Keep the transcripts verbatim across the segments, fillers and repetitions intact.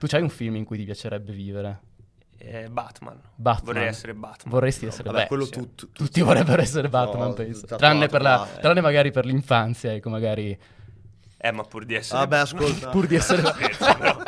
Tu c'hai un film in cui ti piacerebbe vivere? Eh, Batman. Batman. Vorrei essere Batman. Vorresti essere Vabbè, Beh, quello sì. tu, tu- Tutti tu- vorrebbero essere Batman, No, penso. tatuato Tranne, per la, qua, eh. tranne magari per l'infanzia, ecco, magari Eh, ma pur di essere Vabbè, Batman. ascolta. pur di essere... Scherzo, però.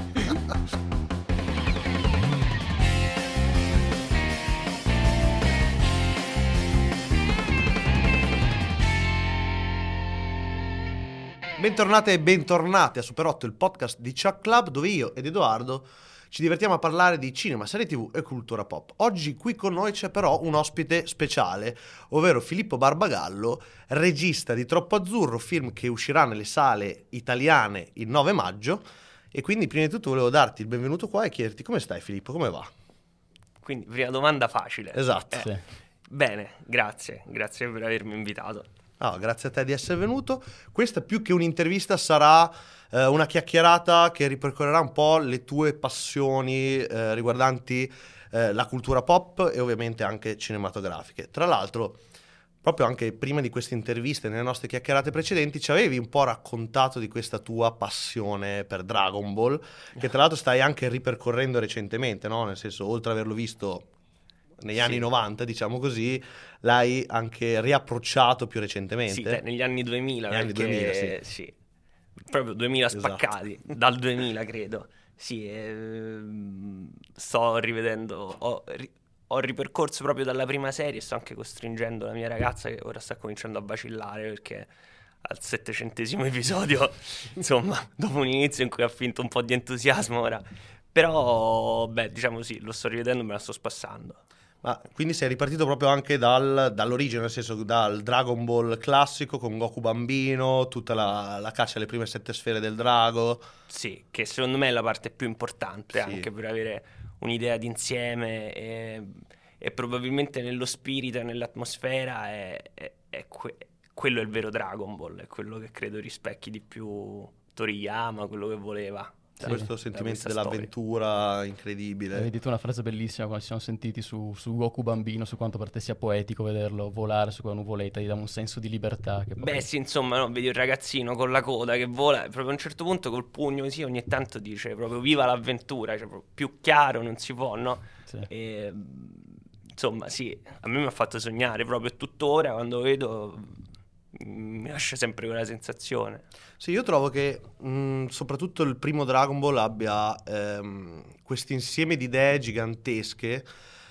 Bentornate e bentornati a Super otto, il podcast di Chuck Club, dove io ed Edoardo ci divertiamo a parlare di cinema, serie tv e cultura pop. Oggi qui con noi c'è però un ospite speciale, ovvero Filippo Barbagallo, regista di Troppo Azzurro, film che uscirà nelle sale italiane il nove maggio. E quindi prima di tutto volevo darti il benvenuto qua e chiederti come stai, Filippo, come va? Quindi, prima domanda facile. Esatto. Eh, Sì. Bene, grazie. Grazie per avermi invitato. Ah, grazie a te di essere venuto. Questa più che un'intervista sarà eh, una chiacchierata che ripercorrerà un po' le tue passioni eh, riguardanti eh, la cultura pop e ovviamente anche cinematografiche. Tra l'altro, proprio anche prima di queste interviste, nelle nostre chiacchierate precedenti, ci avevi un po' raccontato di questa tua passione per Dragon Ball, che tra l'altro stai anche ripercorrendo recentemente, no? Nel senso, oltre ad averlo visto negli Sì. anni novanta, diciamo così, l'hai anche riapprocciato più recentemente. Sì, te- negli anni duemila. Negli anni perché- duemila, sì. Proprio duemila Esatto. spaccati, dal duemila credo. Sì, ehm, sto rivedendo, ho, ri- ho ripercorso proprio dalla prima serie, sto anche costringendo la mia ragazza che ora sta cominciando a vacillare perché al settecentesimo episodio, insomma, dopo un inizio in cui ha finto un po' di entusiasmo ora. Però, beh, diciamo sì, lo sto rivedendo e me la sto spassando. Ma quindi sei ripartito proprio anche dal- dall'origine, nel senso dal Dragon Ball classico con Goku bambino, tutta la, la caccia alle prime sette sfere del drago. Sì, che secondo me è la parte più importante, Sì. anche per avere un'idea d'insieme e, e probabilmente nello spirito e nell'atmosfera è, è- è que- quello è il vero Dragon Ball, è quello che credo rispecchi di più Toriyama, quello che voleva. da- Questo da sentimento questa storia. dell'avventura incredibile. Avevi detto una frase bellissima quando ci siamo sentiti su, su Goku bambino, su quanto per te sia poetico vederlo volare su quella nuvoletta, gli dà un senso di libertà. Che Beh proprio- sì, insomma, no, vedi un ragazzino con la coda che vola, proprio a un certo punto col pugno così ogni tanto dice proprio viva l'avventura, cioè proprio più chiaro non si può, no? sì. E, insomma, sì, a me mi ha fatto sognare proprio, e tuttora quando vedo mm, mi lascia sempre quella sensazione. Sì, io trovo che mh, soprattutto il primo Dragon Ball abbia ehm, questo insieme di idee gigantesche,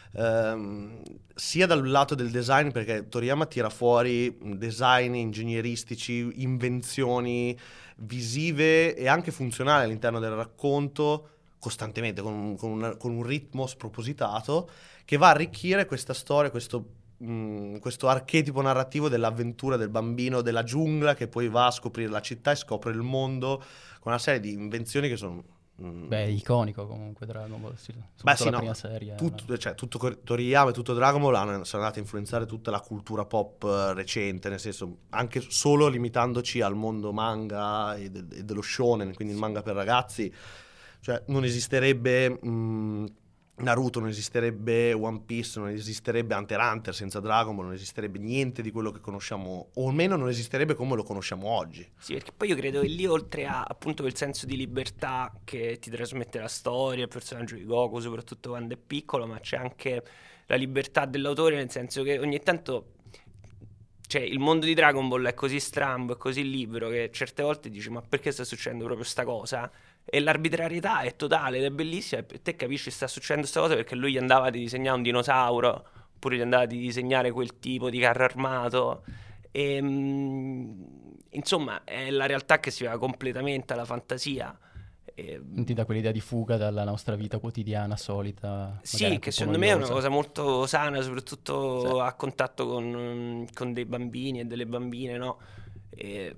ehm, sia dal lato del design, perché Toriyama tira fuori design ingegneristici, invenzioni visive e anche funzionali all'interno del racconto, costantemente, con, un- con un, con un ritmo spropositato, che va a arricchire questa storia, questo mh, questo archetipo narrativo dell'avventura del bambino della giungla che poi va a scoprire la città e scopre il mondo con una serie di invenzioni che sono mh, Beh, è iconico comunque Dragon Ball, sì, soprattutto beh, sì, la no, prima serie. tutto, cioè, tutto Cor- Toriyama e tutto Dragon Ball hanno, sono andati a influenzare tutta la cultura pop eh, recente, nel senso anche solo limitandoci al mondo manga e, de- e dello shonen, quindi il manga per ragazzi, cioè non esisterebbe mh, Naruto, non esisterebbe One Piece, non esisterebbe Hunter x Hunter senza Dragon Ball, non esisterebbe niente di quello che conosciamo, o almeno non esisterebbe come lo conosciamo oggi. Sì, perché poi io credo che lì oltre a appunto quel senso di libertà che ti trasmette la storia, il personaggio di Goku, soprattutto quando è piccolo, ma c'è anche la libertà dell'autore, nel senso che ogni tanto, cioè, il mondo di Dragon Ball è così strambo e così libero che certe volte dici ma perché sta succedendo proprio sta cosa? E l'arbitrarietà è totale ed è bellissima e te capisci sta succedendo sta cosa perché lui gli andava di disegnare un dinosauro oppure gli andava di disegnare quel tipo di carro armato e, mm, insomma è la realtà che si va completamente alla fantasia. E, Ti dà quell'idea di fuga dalla nostra vita quotidiana solita. magari sì, anche che un po' secondo me è una noiosa. cosa molto sana, soprattutto Sì. a contatto con, con dei bambini e delle bambine, no? E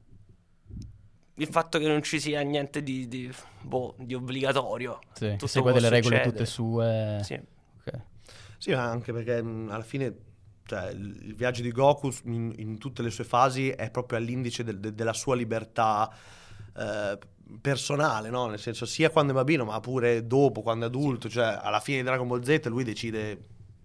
il fatto che non ci sia niente di, di, boh, di obbligatorio. Sì, che tutto segue può delle regole succedere. tutte sue. Sì. Ok. Sì, ma anche perché mh, alla fine cioè, il, il viaggio di Goku s- in, in tutte le sue fasi è proprio all'indice del- de- della sua libertà eh, personale, no? Nel senso sia quando è bambino ma pure dopo, quando è adulto, cioè alla fine di Dragon Ball Z lui decide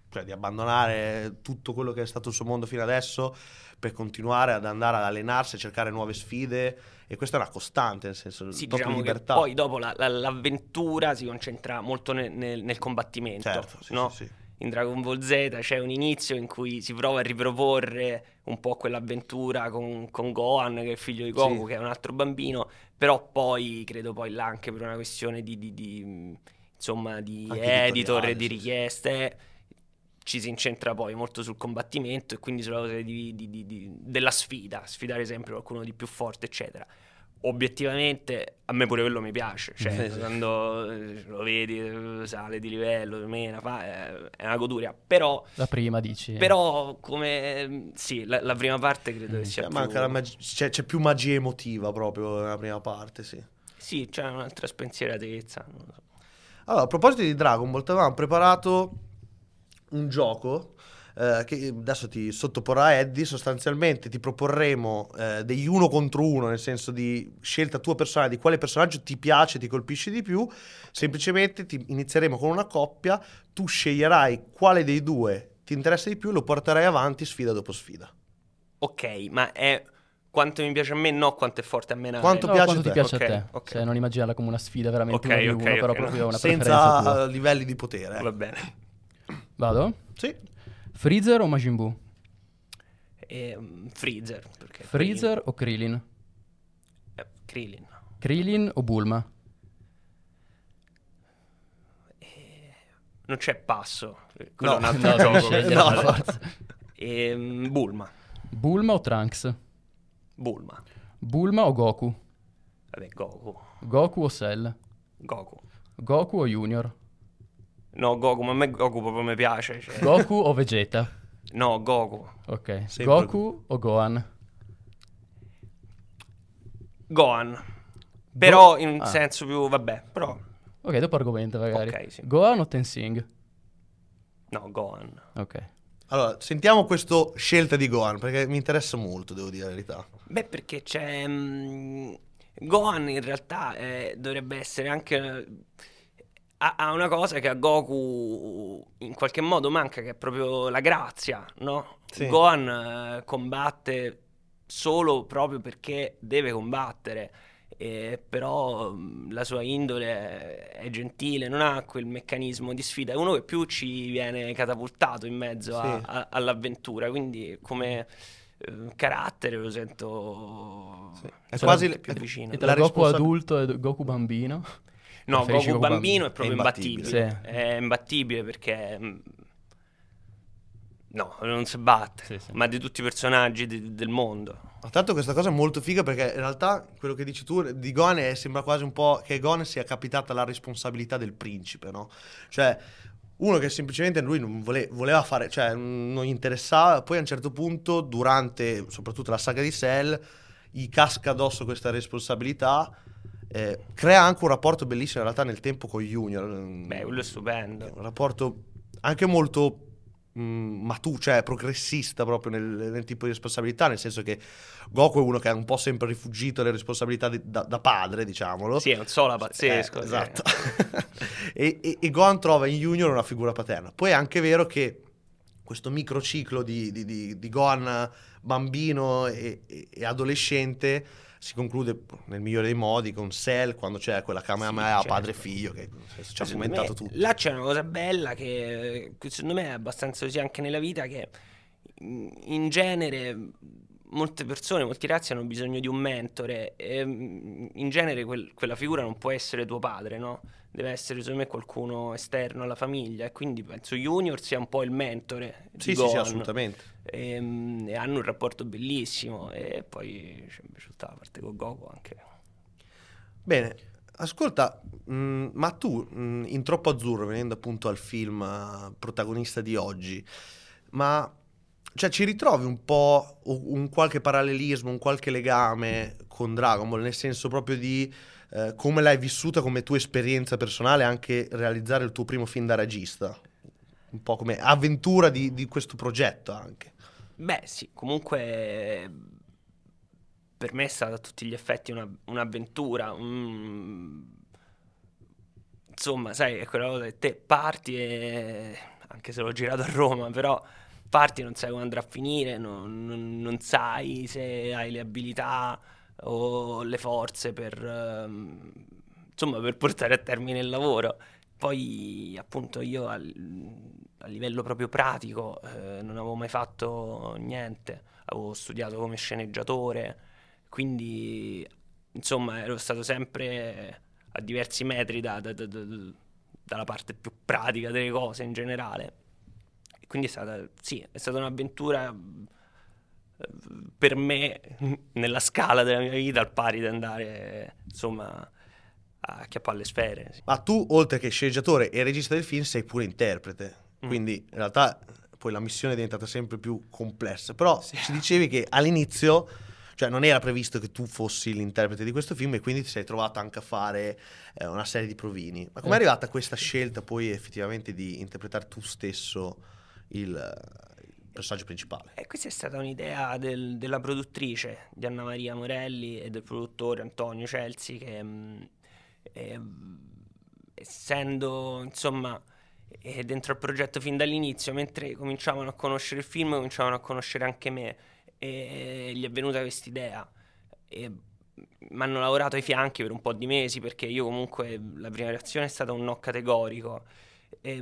cioè di abbandonare tutto quello che è stato il suo mondo fino adesso per continuare ad andare ad allenarsi, a cercare nuove sfide, e questa è una costante, nel senso, Sì, proprio diciamo libertà. che poi dopo la, la, l'avventura si concentra molto nel, nel, nel combattimento, Certo, sì, no? sì, sì. In Dragon Ball Z c'è un inizio in cui si prova a riproporre un po' quell'avventura con, con Gohan, che è il figlio di Goku, Sì. che è un altro bambino, però poi, credo poi là anche per una questione di, di, di, insomma, di Anche editor e editoriale, di sì, sì. richieste, ci si incentra poi molto sul combattimento e quindi sulla cosa di, di, di, di, della sfida, sfidare sempre qualcuno di più forte, eccetera. Obiettivamente a me pure quello mi piace, cioè Sì, sì. quando eh, lo vedi, eh, sale di livello, mena, fa, è, è una goduria, però, La prima dici. però come sì, la, la prima parte credo che sia Cioè, più... manca la mag- c'è, c'è più magia emotiva proprio nella prima parte, sì. Sì, c'è un'altra spensieratezza, non lo so. Allora, a proposito di Dragon Ball, ti avevamo preparato un gioco eh, che adesso ti sottoporrà Eddie. Sostanzialmente ti proporremo eh, degli uno contro uno, nel senso di scelta tua personale di quale personaggio ti piace, ti colpisce di più. Semplicemente ti inizieremo con una coppia, tu sceglierai quale dei due ti interessa di più e lo porterai avanti sfida dopo sfida. Ok, ma è quanto mi piace a me, no quanto è forte a menare. Quanto No, piace quanto a ti te. piace Ok, a te. ok. Cioè, non immaginarla come una sfida veramente Ok, uno di ok, uno, però ok, proprio no. una preferenza Senza tua. eh, livelli di potere. Va bene. Vado? Sì. Freezer o Majin Buu? Ehm, Freezer. Perché Freezer o Krillin? Krillin. Eh, Krillin. Krillin o Bulma? Non c'è passo. Quello No, è un altro no, gioco. devi scegliere no. per forza. Ehm, Bulma. Bulma o Trunks? Bulma. Bulma o Goku? Vabbè, Goku. Goku o Cell? Goku. Goku o Junior? No, Goku, ma a me Goku proprio mi piace. Cioè. Goku o Vegeta? No, Goku. Ok. Sempre Goku o Gohan? Gohan. Però in un Ah. senso più, vabbè, però... Ok, dopo argomento magari. Ok, sì. Gohan o Tensing? No, Gohan. Ok. Allora, sentiamo questa scelta di Gohan, perché mi interessa molto, devo dire la verità. Beh, perché c'è... mm, Gohan in realtà eh, dovrebbe essere anche... Ha, ha una cosa che a Goku in qualche modo manca, che è proprio la grazia, no? Sì. Gohan eh, combatte solo proprio perché deve combattere. Eh, però mh, la sua indole è, è gentile, non ha quel meccanismo di sfida, è uno che più ci viene catapultato in mezzo a- Sì. a- all'avventura, quindi come eh, carattere lo sento Sì. È sono quasi più è- vicino. E La tra Goku responsa- adulto e Goku bambino? No, Preferisci Goku Goku bambino è proprio È imbattibile. imbattibile, Sì. è imbattibile perché mh, no, non si batte, Sì, sì. ma di tutti i personaggi di- del mondo. Ma tanto questa cosa è molto figa, perché in realtà quello che dici tu di Gohan è- sembra quasi un po' che Gohan sia capitata la responsabilità del principe, no? Cioè, uno che semplicemente lui non vole- voleva fare, cioè non gli interessava, poi a un certo punto, durante soprattutto la saga di Cell, gli casca addosso questa responsabilità, eh, crea anche un rapporto bellissimo in realtà nel tempo con Junior. Beh, quello è stupendo. Un rapporto anche molto mh, maturo, cioè progressista proprio nel, nel tipo di responsabilità, nel senso che Goku è uno che ha un po' sempre rifugito le responsabilità di- da, da padre, diciamolo. Sì, è un sola pazzesco. Eh, sì. esatto. e, e, e Gohan trova in Junior una figura paterna. Poi è anche vero che questo microciclo di, di, di, di Gohan bambino e, e, e adolescente si conclude nel migliore dei modi con Cell, quando c'è quella Kamehameha Sì, certo. padre e figlio che ci ha Secondo fomentato me, tutto. là c'è una cosa bella che, che secondo me è abbastanza così anche nella vita, che in in genere molte persone, molti ragazzi hanno bisogno di un mentore e mm, in genere quel- quella figura non può essere tuo padre, no? Deve essere secondo me qualcuno esterno alla famiglia, e quindi penso Junior sia un po' il mentore di Sì, sì, sì, Gohan. assolutamente. E, mm, e hanno un rapporto bellissimo, e poi c'è invece tutta la parte con Goku anche. Bene, ascolta, mh, ma tu mh, in Troppo Azzurro, venendo appunto al film eh, protagonista di oggi, ma cioè, ci ritrovi un po' u- un qualche parallelismo, un qualche legame con Dragon Ball, nel senso proprio di eh, come l'hai vissuta come tua esperienza personale, anche realizzare il tuo primo film da regista, un po' come avventura di, di questo progetto anche. Beh, sì, comunque per me è stata a tutti gli effetti una- un'avventura. un- Insomma, sai, è quella cosa che te parti e anche se l'ho girato a Roma, però parti, non sai come andrà a finire, non, non, non sai se hai le abilità o le forze per, um, insomma, per portare a termine il lavoro. Poi appunto io al, a livello proprio pratico eh, non avevo mai fatto niente, avevo studiato come sceneggiatore, quindi insomma ero stato sempre a diversi metri da, da, da, da, dalla parte più pratica delle cose in generale. E quindi è stata, sì, è stata un'avventura per me nella scala della mia vita al pari di andare insomma a chiappare le sfere. Sì. Ma tu, oltre che sceneggiatore e regista del film, sei pure interprete, Mm. quindi in realtà poi la missione è diventata sempre più complessa. Però Sì. ci dicevi che all'inizio, cioè non era previsto che tu fossi l'interprete di questo film, e quindi ti sei trovato anche a fare eh, una serie di provini. Ma com'è Eh. arrivata questa scelta poi effettivamente di interpretare tu stesso il, il personaggio principale? E questa è stata un'idea del- della produttrice di Anna Maria Morelli e del produttore Antonio Celsi che mh, eh, essendo insomma eh, dentro al progetto fin dall'inizio, mentre cominciavano a conoscere il film cominciavano a conoscere anche me, e gli è venuta quest'idea e mi hanno lavorato ai fianchi per un po' di mesi, perché io comunque la prima reazione è stata un no categorico. E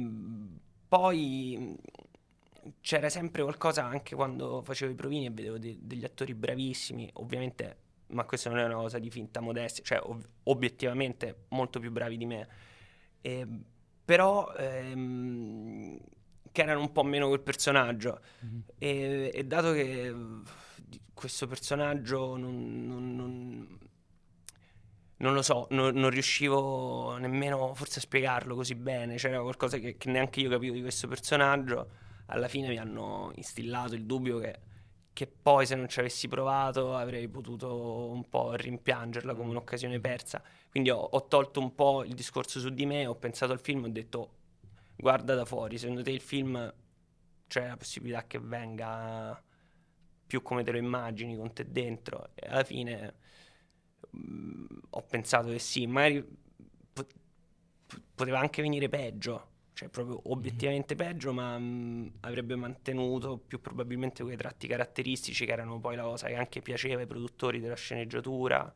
poi c'era sempre qualcosa, anche quando facevo i provini e vedevo de- degli attori bravissimi, ovviamente, ma questa non è una cosa di finta modestia, cioè ov- obiettivamente molto più bravi di me, e, però ehm, che erano un po' meno quel personaggio. Mhm. E, e dato che eh, questo personaggio non, non- non- non lo so, non, non riuscivo nemmeno forse a spiegarlo così bene, c'era qualcosa che, che neanche io capivo di questo personaggio. Alla fine mi hanno instillato il dubbio che, che poi se non ci avessi provato avrei potuto un po' rimpiangerla come un'occasione persa. Quindi ho, ho tolto un po' il discorso su di me, ho pensato al film, ho detto guarda da fuori, secondo te il film c'è la possibilità che venga più come te lo immagini con te dentro? E alla fine mh, ho pensato che sì, magari po- poteva anche venire peggio, cioè proprio obiettivamente peggio, ma mh, avrebbe mantenuto più probabilmente quei tratti caratteristici che erano poi la cosa che anche piaceva ai produttori della sceneggiatura.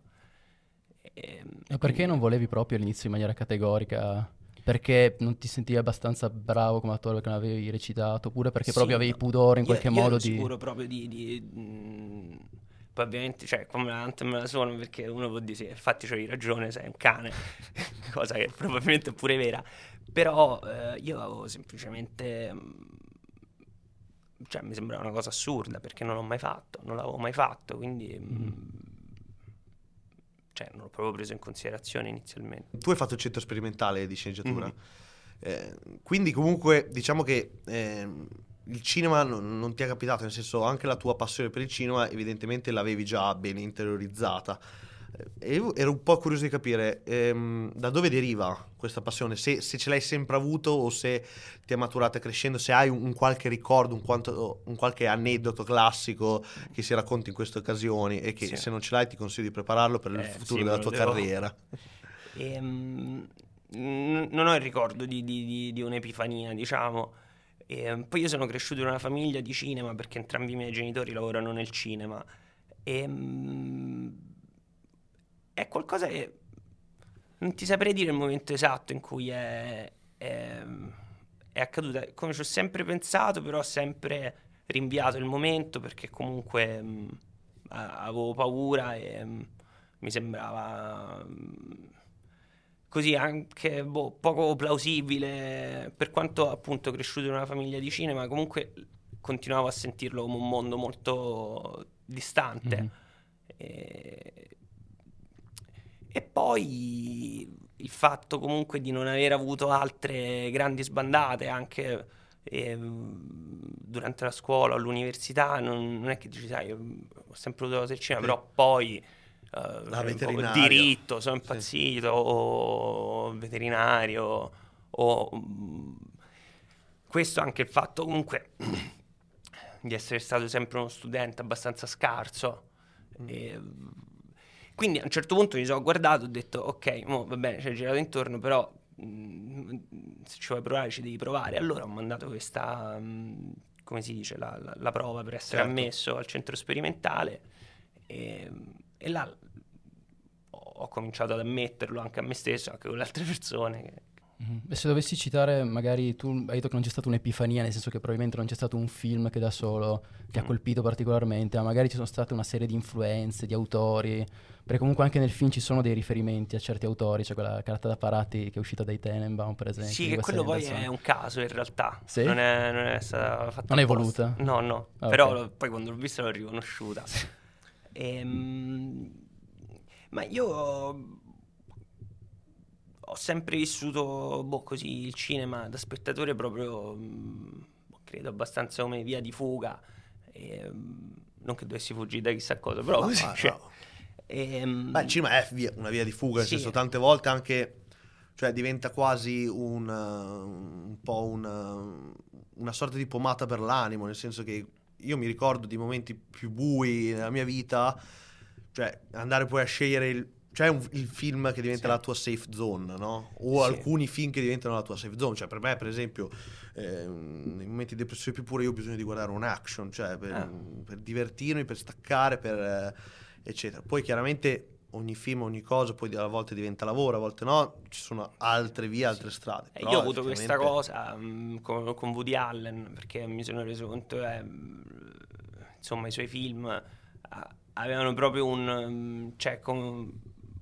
E, Ma perché non volevi proprio all'inizio in maniera categorica? Perché non ti sentivi abbastanza bravo come attore perché non avevi recitato? Oppure perché Sì, proprio avevi no. pudore in Io- qualche io modo ero di... sicuro proprio di... di, mh, poi ovviamente, cioè, come davanti me la suono, perché uno può dire, sì, infatti c'avevi ragione, sei un cane, cosa che probabilmente è pure vera. Però eh, io avevo semplicemente... mh, cioè, mi sembrava una cosa assurda, perché non l'ho mai fatto, non l'avevo mai fatto, quindi... mh, Mhm. cioè, non l'ho proprio preso in considerazione inizialmente. Tu hai fatto il centro sperimentale di sceneggiatura, Mhm. eh, quindi comunque diciamo che ehm, il cinema non, non ti è capitato, nel senso anche la tua passione per il cinema evidentemente l'avevi già ben interiorizzata. Eh, E io ero un po' curioso di capire ehm, da dove deriva questa passione, se, se ce l'hai sempre avuto o se ti è maturata crescendo, se hai un, un qualche ricordo, un, quanto- un qualche aneddoto classico che si racconti in queste occasioni, e che Sì. se non ce l'hai ti consiglio di prepararlo per il Eh, futuro sì, della me lo tua devo- carriera. Ehm, n- non ho il ricordo di, di- di- di un'epifania, diciamo. Ehm, poi io sono cresciuto in una famiglia di cinema perché entrambi i miei genitori lavorano nel cinema. Ehm, è qualcosa che non ti saprei dire il momento esatto in cui è, è, è accaduta. Come ci ho sempre pensato, però ho sempre rinviato il momento perché comunque mh, a- avevo paura e mh, mi sembrava mh, così anche boh, poco plausibile, per quanto appunto cresciuto in una famiglia di cinema, comunque continuavo a sentirlo come un mondo molto distante. Mhm. E, e poi il fatto comunque di non aver avuto altre grandi sbandate anche ehm, durante la scuola o l'università, non, non è che dici, sai, io ho sempre voluto cose del cinema, Sì. però poi eh, La un po' veterinaria. diritto, sono Sì. impazzito, o veterinario, o mm, questo anche il fatto comunque di essere stato sempre uno studente abbastanza scarso. E, quindi a un certo punto mi sono guardato e ho detto ok, mo, va bene, ci hai girato intorno, però mh, se ci vuoi provare ci devi provare. Allora ho mandato questa, mh, come si dice, la, la, la prova per essere Certo. ammesso al centro sperimentale, e, e là ho, ho cominciato ad ammetterlo anche a me stesso, anche con le altre persone che, Mhm. E se dovessi citare, magari tu hai detto che non c'è stata un'epifania, nel senso che probabilmente non c'è stato un film che da solo ti ha Mm. colpito particolarmente, ma magari ci sono state una serie di influenze, di autori, perché comunque anche nel film ci sono dei riferimenti a certi autori, c'è quella carta da parati che è uscita dai Tenenbaum, per esempio. sì, di che Wes quello poi Anderson. è un caso in realtà. Sì? Non è, non è stata fatta Non è apposta. voluta? No, no. Ah, Però ok. lo- poi quando l'ho vista l'ho riconosciuta. Ehm, ma io ho, ho sempre vissuto, boh, così il cinema da spettatore proprio, mh, credo abbastanza come via di fuga. Ehm, non che dovessi fuggire da chissà cosa, però No, così, ma- cioè, no. ehm, Beh, il cinema è via- una via di fuga, nel Sì. senso tante volte anche, cioè diventa quasi un, uh, un po' una, una sorta di pomata per l'animo, nel senso che io mi ricordo di momenti più bui nella mia vita, cioè andare poi a scegliere il, cioè un- il film che diventa Sì. la tua safe zone, no? O Sì. alcuni film che diventano la tua safe zone, cioè per me per esempio eh, nei momenti di depressione più pure io ho bisogno di guardare un action, cioè per, Ah. per divertirmi, per staccare, per... eh, eccetera. Poi chiaramente ogni film, ogni cosa poi a volte diventa lavoro, a volte no, ci sono altre vie, altre strade. Eh, Però io ho avuto questa effettivamente- cosa mh, con, con Woody Allen, perché mi sono reso conto che insomma i suoi film ah, avevano proprio un mh, cioè com-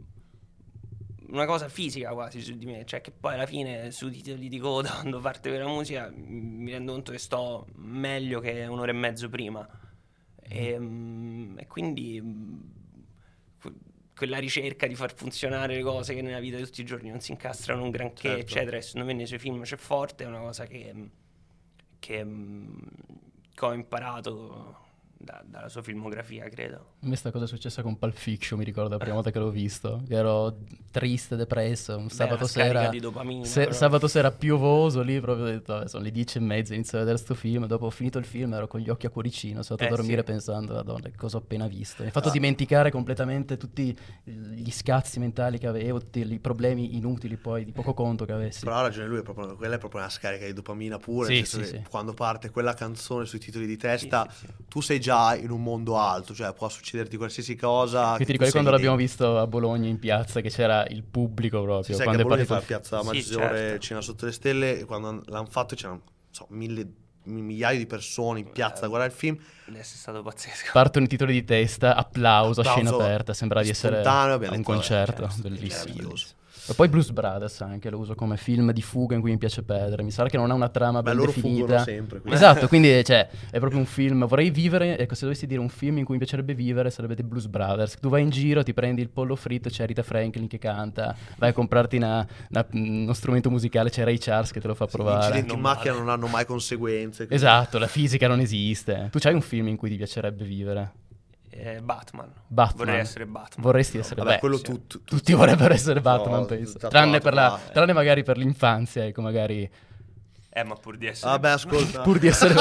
una cosa fisica quasi su di me, cioè che poi alla fine sui titoli di coda quando parte per la musica mh, mi rendo conto che sto meglio che un'ora e mezzo prima e, mh, e quindi mh, que- quella ricerca di far funzionare le cose che nella vita di tutti i giorni non si incastrano un granché, Certo. eccetera, e secondo me nei suoi film c'è forte, è una cosa che, che, mh, che ho imparato da- dalla sua filmografia, credo. A me sta cosa è successa con Pulp Fiction, mi ricordo la prima volta che l'ho visto, che ero triste, depresso, un Beh, sabato una scarica sera, di dopamina, se- però. sabato sera piovoso lì, proprio ho detto, "Vabbè, sono le dieci e mezza, inizio a vedere sto film", dopo ho finito il film ero con gli occhi a cuoricino, sono andato Eh, a dormire sì. pensando, madonna, che cosa ho appena visto, mi ha fatto Ah. dimenticare completamente tutti gli scazzi mentali che avevo, tutti i problemi inutili poi, di poco conto che avessi. Però ha ragione lui, è proprio, quella è proprio una scarica di dopamina pure, Sì, nel senso sì, che sì. quando parte quella canzone sui titoli di testa, Sì, sì, sì. tu sei già in un mondo alto, cioè può succederti qualsiasi cosa. Io che ti tu ricordi sei quando lì l'abbiamo dentro. visto a Bologna in piazza, che c'era il pubblico proprio, Si sa che quando a è Bologna partito fa il- Piazza Sì, Maggiore, certo. Cena sotto le stelle, e quando l'hanno fatto c'erano non so, mille, migliaia di persone in piazza a Eh, guardare il film. Deve essere stato pazzesco. Partono i titoli di testa, applauso, a scena Applauso aperta, sembra di essere spontaneo, a abbiamo un detto, vabbè, concerto, cioè, bellissimo. meraviglioso. bellissimo. E poi Blues Brothers anche lo uso come film di fuga in cui mi piace perdere. Mi sa che non ha una trama Beh, ben loro definita. fuggono sempre, quindi. Esatto, quindi cioè, è proprio un film. Vorrei vivere, ecco, se dovessi dire un film in cui mi piacerebbe vivere sarebbe The Blues Brothers. Tu vai in giro, ti prendi il pollo fritto, c'è Rita Franklin che canta, vai a comprarti una- una- uno strumento musicale, c'è Ray Charles che te lo fa Gli provare. incidenti in Non macchina male. non hanno mai conseguenze. quindi- Esatto, la fisica non esiste. Tu c'hai un film in cui ti piacerebbe vivere? Eh, Batman. Batman. Vorrei essere Batman. Vorresti essere Vabbè, beh, quello sì. tutto. Tutti vorrebbero essere Batman, No, penso. tatuato Tranne, per la, qua. tranne magari per l'infanzia, ecco, magari Eh, ma pur di essere Vabbè, ascolta. pur di essere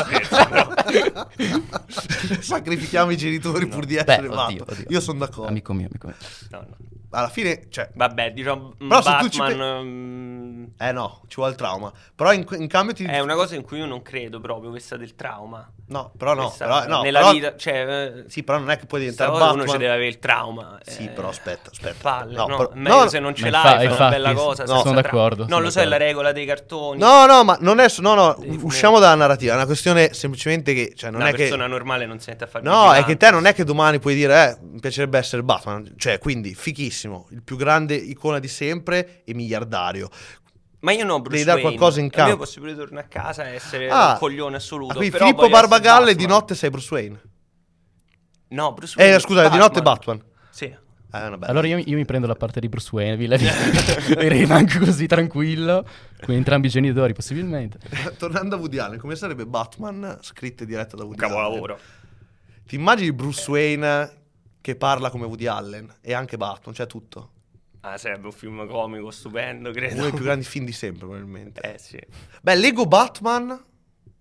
Sacrifichiamo i genitori pur di Beh, essere oddio, Batman. oddio. Io sono d'accordo. Amico mio, amico mio. No, no. Alla fine, cioè, Vabbè, diciamo mm, Però se tu ci Batman mm, eh no, ci vuole il trauma. Però in, in cambio ti è una cosa in cui io non credo proprio, questa del trauma. No, però no, Questa- però, no, nella però- vita, cioè, eh, Sì, però non è che puoi questa diventare cosa Batman. uno ci deve avere il trauma. Sì, eh, però aspetta, aspetta. Palle, No, no, però- è meglio no, se non ce ma l'hai, infa- fai una infatti, bella sì, cosa. sono senza d'accordo, trauma. sono No, lo so, è la d'accordo. regola dei cartoni. No, no, ma non è no, no, Dei usciamo dalla narrativa, è una questione semplicemente che cioè non Una è che persona normale non si mette a fare No, è vigilante. che te non è che domani puoi dire eh, mi piacerebbe essere Batman, cioè, quindi fichissimo, il più grande icona di sempre e miliardario. Ma io no, Bruce Devi dare Wayne. qualcosa in Io campo. posso pure tornare a casa e essere Ah, un coglione assoluto. Ah, quindi però Filippo voglio essere Barbagalle di Batman. notte sei Bruce Wayne. No, Bruce Wayne. Eh, scusa, di notte Batman. Sì. Eh, è una bella. Allora io, io mi prendo la parte di Bruce Wayne, vi la dico. E rimango così tranquillo, con entrambi i genitori possibilmente. Tornando a Woody Allen, come sarebbe Batman scritto e diretto da Woody Allen? Capolavoro. Ti immagini Bruce Wayne che parla come Woody Allen e anche Batman, cioè tutto. Ah, sarebbe un film comico stupendo, credo. Uno dei più grandi film di sempre, probabilmente. Eh sì. Beh, Lego Batman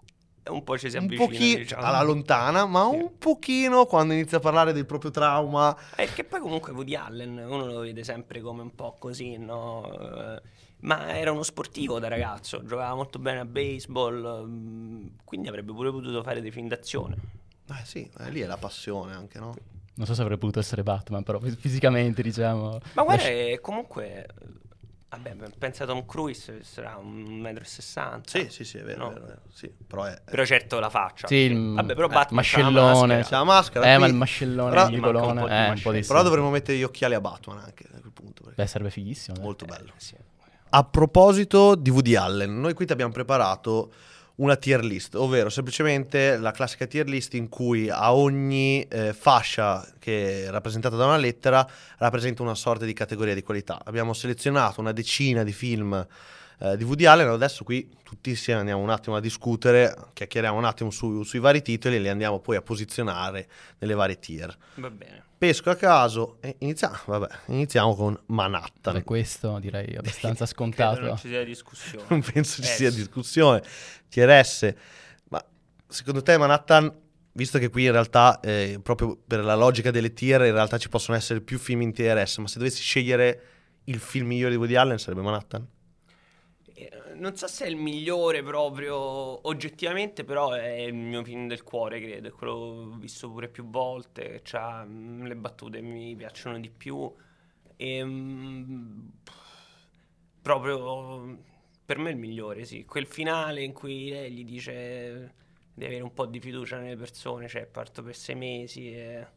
E un po' ci si un avvicina, pochino diciamo. alla lontana, ma Sì. un pochino quando inizia a parlare del proprio trauma. E che poi comunque Woody Allen, uno lo vede sempre come un po' così, no? Eh, ma era uno sportivo da ragazzo, giocava molto bene a baseball, mm, quindi avrebbe pure potuto fare dei film d'azione. Eh sì, eh, lì è la passione anche, no? Non so se avrebbe potuto essere Batman, però fis- fisicamente, diciamo. Ma guarda, la sci- eh, comunque, vabbè, pensa a Tom Cruise, sarà un metro e sessanta. Sì, sì, sì, è vero, No. è vero, è vero, sì, però è... Però certo la faccia. Sì, il Vabbè, però eh, Batman c'ha la mascellone. maschera. C'ha la maschera, Eh, qui- ma il mascellone, però- il Gli manca un golone, po' di eh, un po' mascella. di Però sì. dovremmo mettere gli occhiali a Batman anche a quel punto. perché- Beh, sarebbe fighissimo. dai. Molto Eh, bello. sì. A proposito di Woody Allen, noi qui ti abbiamo preparato una tier list, ovvero semplicemente la classica tier list in cui a ogni eh, fascia che è rappresentata da una lettera rappresenta una sorta di categoria di qualità. Abbiamo selezionato una decina di film eh, di Woody Allen, adesso qui tutti insieme andiamo un attimo a discutere, chiacchieriamo un attimo su- sui vari titoli e li andiamo poi a posizionare nelle varie tier. Va bene. Pesco a caso e iniziamo, vabbè, iniziamo con Manhattan. Beh, questo direi abbastanza Credo non scontato. ci sia discussione. Non penso ci Eh, sia sì. discussione. T R S, ma secondo te Manhattan, visto che qui in realtà, eh, proprio per la logica delle tier, in realtà ci possono essere più film in T R S, ma se dovessi scegliere il film migliore di Woody Allen sarebbe Manhattan? Eh, Non so se è il migliore proprio oggettivamente, però è il mio film del cuore, credo. È quello che ho visto pure più volte. C'ha, mm, le battute mi piacciono di più. E, mm, proprio per me è il migliore, sì. Quel finale in cui lei gli dice di avere un po' di fiducia nelle persone, cioè parto per sei mesi e...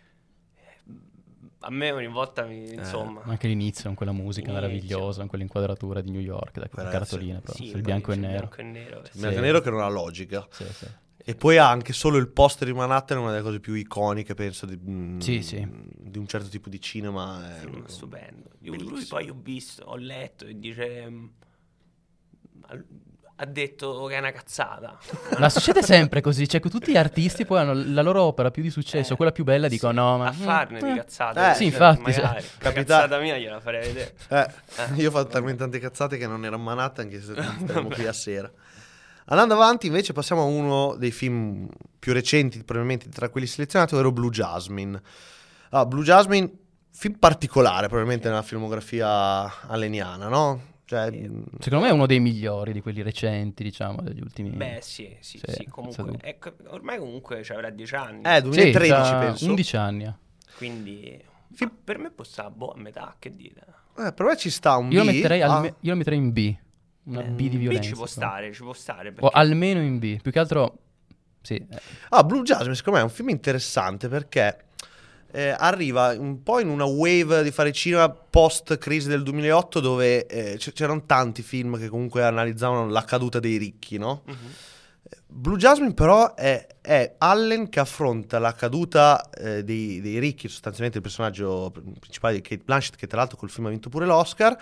A me ogni volta mi, insomma... Ma anche l'inizio con quella musica L'inizio. meravigliosa, con quell'inquadratura di New York, da quella Quella- cartolina, però, Sì, sul poi bianco e sul nero. bianco e nero, eh, Il bianco e Sì. nero che non ha logica. Sì, sì. E poi ha anche solo il poster di Manhattan, è una delle cose più iconiche, penso, di, mm, Sì, sì. di un certo tipo di cinema. È film stupendo. Io- lui bellissimo. poi ho visto, ho letto e dice mm, al- ha detto che è una cazzata. Ma succede sempre così, cioè che tutti gli artisti poi hanno la loro opera più di successo, Eh, quella più bella, sì, dico no, ma... a farne di eh, cazzate. Eh, cioè, sì, infatti, cioè, magari. La capita- cazzata mia gliela farei vedere. Eh, Eh, io ho fatto vabbè. talmente tante cazzate che non era Manhattan, che stiamo qui a sera. Andando avanti, invece, passiamo a uno dei film più recenti, probabilmente tra quelli selezionati, ovvero Blue Jasmine. Ah, Blue Jasmine, film particolare, probabilmente nella filmografia alleniana, no? Cioè, Sì. mh, Secondo me è uno dei migliori di quelli recenti, diciamo, degli ultimi... Beh, sì, sì, Sì, sì, comunque. senza ecco, ormai comunque ci avrà dieci anni. eh, Sì, duemilatredici c'ha penso. undici anni. ha. Quindi Film- ma per me può stare boh, a metà, che dite? Eh, per me ci sta un Io lo B. metterei, ah, alme- io lo metterei in B, una Eh, B di violenza. ci può secondo me. stare, ci può stare. O Perché... almeno in B, più che altro... Sì, eh, Ah, Blue Jasmine secondo me è un film interessante perché eh, arriva un po' in una wave di fare cinema post crisi del duemilaotto dove eh, c- c'erano tanti film che comunque analizzavano la caduta dei ricchi, no? Mhm. Blue Jasmine però è, è Allen che affronta la caduta eh, dei, dei ricchi, sostanzialmente il personaggio principale di Kate Blanchett, che tra l'altro col film ha vinto pure l'Oscar,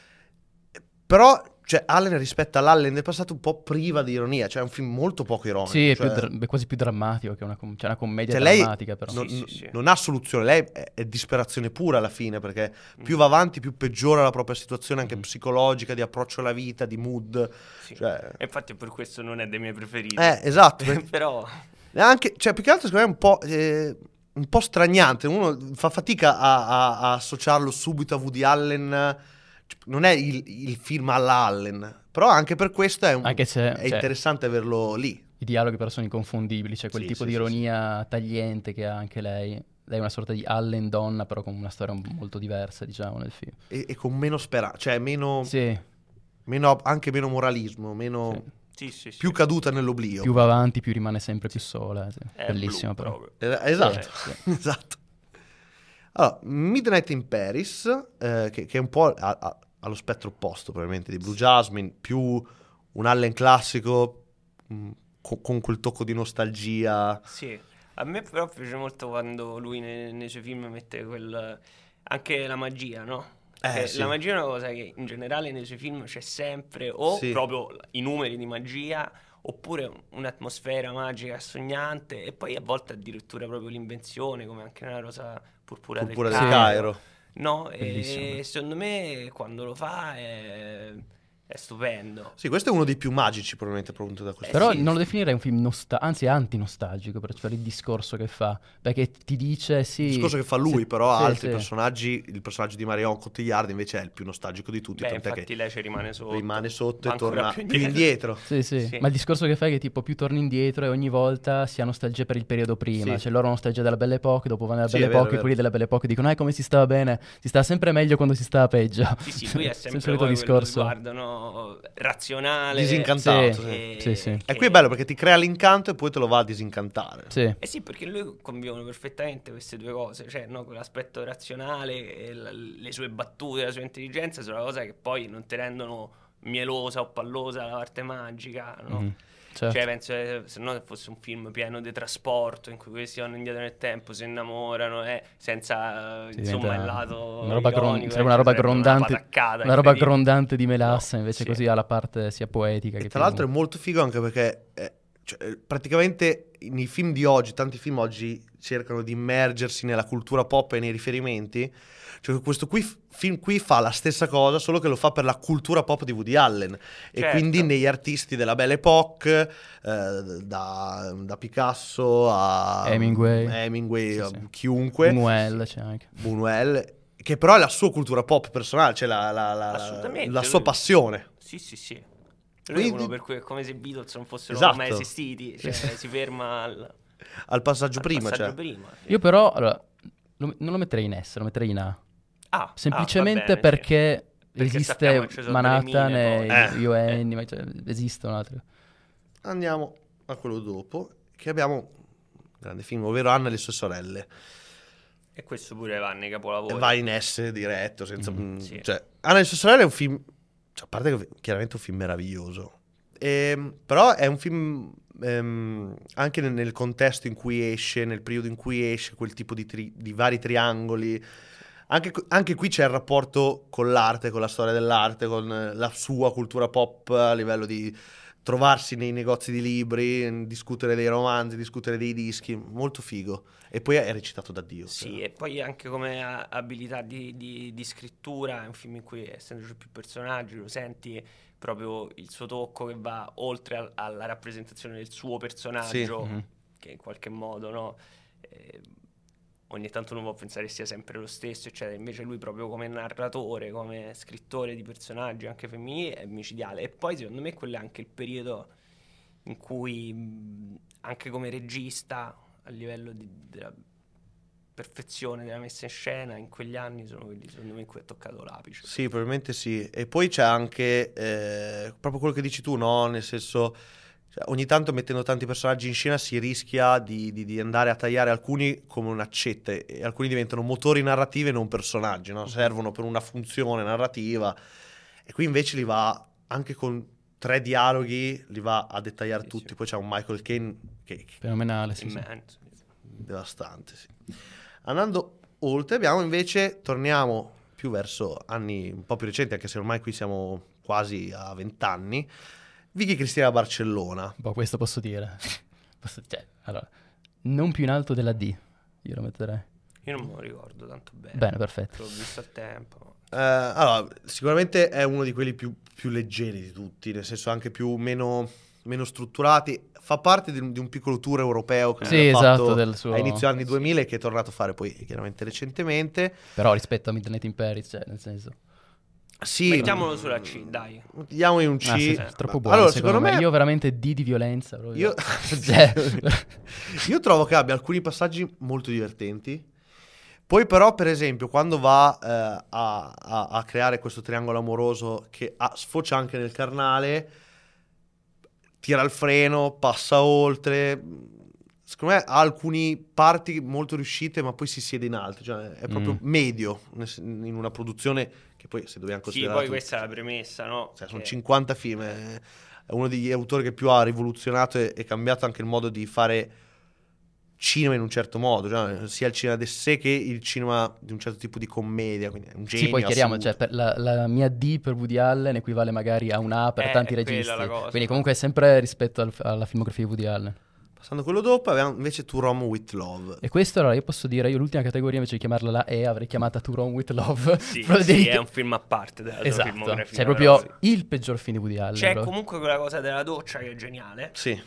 però cioè, Allen rispetto all'Allen del passato un po' priva di ironia, cioè è un film molto poco ironico. sì, è, cioè- più dra- è quasi più drammatico che una, com- cioè una commedia Cioè, lei drammatica, però. non, Sì, non- sì, sì. non ha soluzione, lei è, è disperazione pura alla fine, perché più va avanti più peggiora la propria situazione anche Mm. psicologica, di approccio alla vita, di mood. Sì. Cioè- E infatti per questo non è dei miei preferiti. Eh, esatto. perché- Però Anche, cioè, più che altro secondo me è un po', eh, un po' straniante. Uno fa fatica a, a- a associarlo subito a Woody Allen. Cioè, non è il, il film alla Allen, però anche per questo è, un- Anche se, è cioè, interessante averlo lì. i dialoghi però sono inconfondibili, c'è quel Sì, tipo sì, di sì, ironia tagliente che ha anche lei. Lei è una sorta di Allen donna, però con una storia molto diversa, diciamo, nel film. E, e con meno speranza, cioè meno, Sì, meno- anche meno moralismo, meno, sì. sì, sì, sì. più caduta nell'oblio. Più va avanti, più rimane sempre più sola. Sì. È Bellissimo blu però. proprio. Eh, esatto, Sì, esatto. Allora, Midnight in Paris, eh, che, che è un po' a- a- allo spettro opposto probabilmente di Blue Jasmine, più un Allen classico, mh, co- con quel tocco di nostalgia. Sì, a me però piace molto quando lui nei, nei suoi film mette quel... anche la magia, no? Eh, Che sì. La magia è una cosa che in generale nei suoi film c'è sempre, o Sì. proprio i numeri di magia, oppure un'atmosfera magica sognante, e poi a volte addirittura proprio l'invenzione, come anche nella Rosa Purpura, Purpura del del Cairo. Cairo. No, Bellissimo. e secondo me quando lo fa è, è stupendo. Sì, questo è uno dei più magici probabilmente appunto da questo. Però Eh sì. non lo definirei un film nostalgico, anzi anti-nostalgico per cioè, il discorso che fa, perché ti dice sì... Il discorso che fa lui, sì, però sì, altri sì. personaggi, il personaggio di Marion Cotillard invece è il più nostalgico di tutti, Beh, tant'è infatti che lei ci rimane sotto. rimane sotto Va e ancora torna più più indietro. Sì, sì, Sì. ma il discorso che fai è che tipo più torni indietro e ogni volta si ha nostalgia per il periodo prima, Sì. c'è loro nostalgia della Belle Époque, dopo vanno alla Sì, Belle è vero, Époque è e quelli vero. della Belle Époque dicono eh come si stava bene, si stava sempre meglio quando si stava peggio. Sì, sì, lui è il sempre solito poi quello discorso. sguardo, no, razionale. Disincantato, Sì, e- sì, sì. E qui è bello perché ti crea l'incanto e poi te lo va a disincantare. Sì. Eh sì, perché lui convivono perfettamente queste due cose, cioè no, quell'aspetto razionale e la- le sue battute, la sua intelligenza sono una cosa che poi non ti rendono mielosa o pallosa la parte magica, no? Mhm. Certo. Cioè penso che se no fosse un film pieno di trasporto in cui questi vanno indietro nel tempo, si innamorano, eh, senza Sì, insomma il diventa lato una roba, gron- ironico, sarebbe eh, una roba ci sarebbe grondante, pataccata una roba incredibile. grondante di melassa, No, invece sì. così ha la parte sia poetica E che tra più- l'altro è molto figo anche perché eh, cioè, eh, praticamente nei film di oggi, tanti film oggi cercano di immergersi nella cultura pop e nei riferimenti. Cioè, questo qui, film qui fa la stessa cosa, solo che lo fa per la cultura pop di Woody Allen. E Certo. quindi negli artisti della Belle Époque, eh, da, da Picasso a Hemingway. Hemingway, Sì, a sì. chiunque, Buñuel c'è anche. Buñuel, che però è la sua cultura pop personale, cioè la, la- la- Assolutamente, la lui- sua passione. Sì, sì, sì. Lui Quindi- è uno per cui è come se i Beatles non fossero Esatto. mai esistiti, cioè si ferma al, Al passaggio al prima, passaggio cioè. prima. sì. Io però allora, lo- non lo metterei in S, lo metterei in A. Ah, ah, Semplicemente va bene, sì. perché, Perché sappiamo esiste che ci sono delle Manhattan mine e poi. Eh. Io Annie, ma cioè, esistono altre. Andiamo a quello dopo, che abbiamo un grande film, ovvero Anna e le sue sorelle. E questo pure va nei capolavori. Va in S diretto, senza... Mm, mm, sì. cioè, Anna e le sue sorelle è un film, cioè, a parte che chiaramente è un film meraviglioso, Ehm, però è un film ehm, anche nel, nel contesto in cui esce, nel periodo in cui esce, quel tipo di, tri- di vari triangoli. Anche, anche qui c'è il rapporto con l'arte, con la storia dell'arte, con eh, la sua cultura pop a livello di trovarsi nei negozi di libri, discutere dei romanzi, discutere dei dischi, molto figo. E poi è recitato da Dio. Sì, cioè. e poi anche come a- abilità di, di- di scrittura, è un film in cui, essendoci più personaggi, lo senti proprio il suo tocco che va oltre al- alla rappresentazione del suo personaggio, Sì. Mhm. che in qualche modo, no? Eh, ogni tanto uno può pensare sia sempre lo stesso, eccetera. Invece lui proprio come narratore, come scrittore di personaggi anche femminili è micidiale. E poi secondo me quello è anche il periodo in cui mh, anche come regista a livello di, della perfezione della messa in scena in quegli anni sono quelli secondo me in cui è toccato l'apice. Sì, probabilmente sì. E poi c'è anche eh, proprio quello che dici tu, no? Nel senso, cioè, ogni tanto mettendo tanti personaggi in scena si rischia di, di- di andare a tagliare alcuni come un'accetta e alcuni diventano motori narrativi e non personaggi, no? Servono per una funzione narrativa e qui invece li va anche con tre dialoghi, li va a dettagliare Sì, tutti. sì. Poi c'è un Michael Caine che, che Fenomenale, sì, sì. Immenso. devastante, sì. Andando oltre abbiamo invece, torniamo più verso anni un po' più recenti, anche se ormai qui siamo quasi a vent'anni, Vicky Cristina a Barcellona. Boh, questo posso dire. Posso- cioè, allora, non più in alto della D, io lo metterei. Io non me lo ricordo tanto bene. Bene, perfetto. L'ho visto a tempo. Eh, allora, sicuramente è uno di quelli più, più leggeri di tutti, nel senso anche più meno, meno strutturati. Fa parte di un, di un piccolo tour europeo che Sì, ha esatto, fatto del suo- a inizio anni sì. duemila e che è tornato a fare poi chiaramente recentemente. Però rispetto a Midnight in Paris, cioè, nel senso... Sì, Mettiamolo sulla C, dai. diamogli un C. Ah, sì, sì, eh, troppo buono, allora, secondo, secondo me. me- Io veramente D di violenza. proprio. Io, Cioè, io trovo che abbia alcuni passaggi molto divertenti. Poi però, per esempio, quando va eh, a, a- a creare questo triangolo amoroso che ha- sfocia anche nel carnale, tira il freno, passa oltre. Secondo me ha alcune parti molto riuscite, ma poi si siede in altre. Cioè è proprio Mm. medio nel- in una produzione che poi, se dobbiamo Sì, considerare poi tutto- questa è la premessa, no? cioè, sono Che- cinquanta film, è è uno degli autori che più ha rivoluzionato e, e cambiato anche il modo di fare cinema in un certo modo, cioè, sia il cinema d'essè che il cinema di un certo tipo di commedia, quindi è un genio sì, poi chiariamo, assoluto. cioè, per la, la mia D per Woody Allen equivale magari a un A per Eh, tanti è quella registi. la cosa, Quindi no? comunque è sempre rispetto al- alla filmografia di Woody Allen. Passando a quello dopo abbiamo invece To Rome with Love. E questo, allora, io posso dire, io l'ultima categoria invece di chiamarla la E avrei chiamata To Rome with Love. Sì, Proprio sì, dei- è un film a parte della sua Esatto, filmografia. cioè proprio però il peggior film di Woody Allen. c'è proprio. comunque quella cosa della doccia che è geniale, Sì.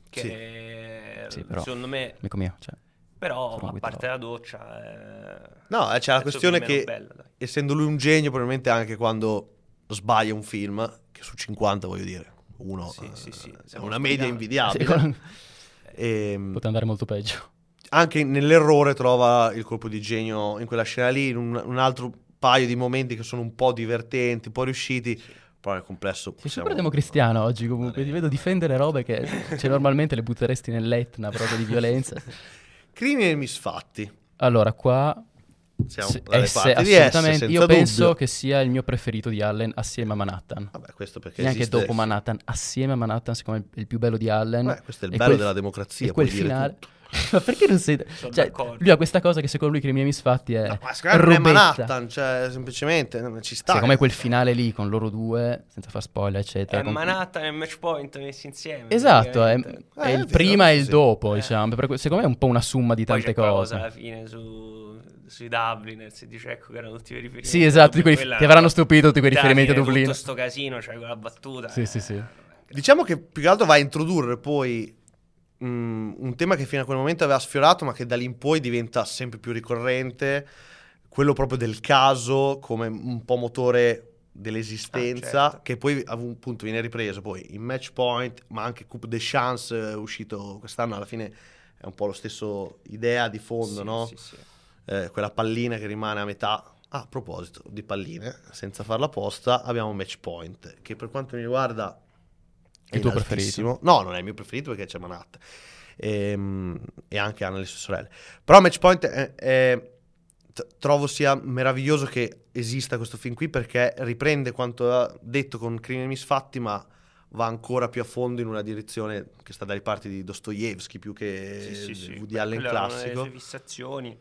che Sì, però, secondo me, amico mio, cioè, però To Rome a with parte Love. la doccia è... No, eh, c'è la è il suo questione film meno che, bello, dai. essendo lui un genio, probabilmente anche quando sbaglia un film, che su cinquanta voglio dire, uno Sì, eh, sì, sì, è siamo una media spiegati. invidiabile. Sì, con- Ehm, poteva andare molto peggio. anche nell'errore trova il colpo di genio in quella scena lì, in un, un altro paio di momenti che sono un po' divertenti, un po' riusciti, però nel complesso Sei possiamo- super democristiano oggi comunque, ti vedo difendere robe che cioè, normalmente le butteresti nell'Etna proprio di violenza. Crimini e misfatti. Allora, qua Siamo se- dalle S, parti di S, assolutamente, senza io penso dubbio. che sia il mio preferito di Allen assieme a Manhattan. Vabbè, questo perché Neanche esiste- dopo Manhattan, assieme a Manhattan, secondo me è il più bello di Allen. Beh, questo è il E bello quel- della democrazia, e quel puoi dire finale. tutto. Ma perché non sei... Sono Cioè, d'accordo. lui ha questa cosa che secondo lui Crimini e misfatti è No, ma secondo me non è robetta. Manhattan, cioè semplicemente non ci sta. Secondo me quel finale lì con loro due, senza far spoiler, eccetera. È con- Manhattan e Match Point messi insieme. Esatto, è, praticamente. è Eh, il è prima vero, e il sì. dopo, Eh. diciamo. Per que- secondo me è un po' una somma di Poi tante c'è quella cose. cosa alla fine su, sui Dubliners, dice ecco che erano tutti quei riferimenti. Sì, esatto, a di Dublin. quei- Quella ti avranno è- stupito tutti quei da riferimenti a fine Dublino. Tutto sto casino, c'è quella battuta. Sì, eh, sì, sì. Diciamo che più che altro va a introdurre poi mh, un tema che fino a quel momento aveva sfiorato, ma che da lì in poi diventa sempre più ricorrente, quello proprio del caso come un po' motore dell'esistenza, Ah, certo. che poi appunto viene ripreso poi in Match Point, ma anche Coupe de Chance eh, uscito quest'anno, alla fine è un po' lo stesso idea di fondo, Sì, no? sì, sì. Eh, quella pallina che rimane a metà. Ah, a proposito di palline, senza farla apposta, abbiamo Match Point, che per quanto mi riguarda è Il tuo inaltissimo. No, non è il mio preferito perché c'è Manhattan. Ehm, E, anche hanno le sue sorelle. Però Match Point è, è- t- trovo sia meraviglioso che esista questo film qui, perché riprende quanto ha detto con Crimini e misfatti, ma va ancora più a fondo in una direzione che sta dalle parti di Dostoevsky più che Sì, sì, sì. Woody Beh, Allen quella era una delle classico. sue fissazioni.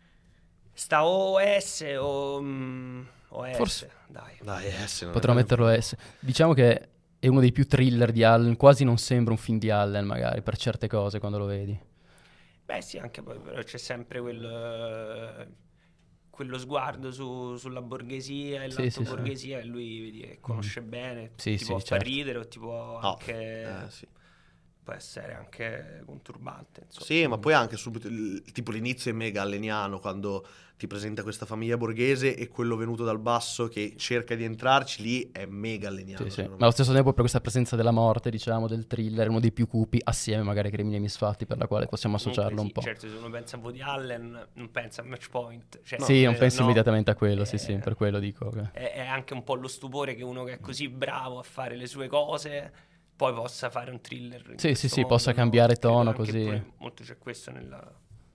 Sta o S o, mm, o S, Forse- dai. Dai, eh, se non Potrò è- metterlo S. Diciamo che è uno dei più thriller di Allen, quasi non sembra un film di Allen magari per certe cose quando lo vedi. Beh sì, anche poi però c'è sempre quel, eh, quello sguardo su- sulla borghesia e Sì, l'alto sì, sì. borghesia e lui vedi, che conosce bene, Sì, ti sì, può far certo. ridere o ti può No, anche... eh, sì. può essere anche conturbante, insomma. Sì, ma poi anche subito, il- tipo l'inizio è mega alleniano, quando ti presenta questa famiglia borghese e quello venuto dal basso che cerca di entrarci, lì è mega alleniano. Sì, sì. secondo Ma me. allo stesso tempo per questa presenza della morte, diciamo, del thriller, uno dei più cupi, assieme magari a Crimini e misfatti, per la quale possiamo Comunque associarlo sì, un po'. certo, se uno pensa a Woody Allen non pensa a Match Point. Cioè, Sì, non eh, penso no, immediatamente a quello, sì, eh, sì, per quello dico. che- È, è anche un po' lo stupore che uno che è così bravo a fare le sue cose poi possa fare un thriller in Sì, questo sì, sì, modo, possa no? cambiare Credo tono anche così. pure molto c'è questo nella...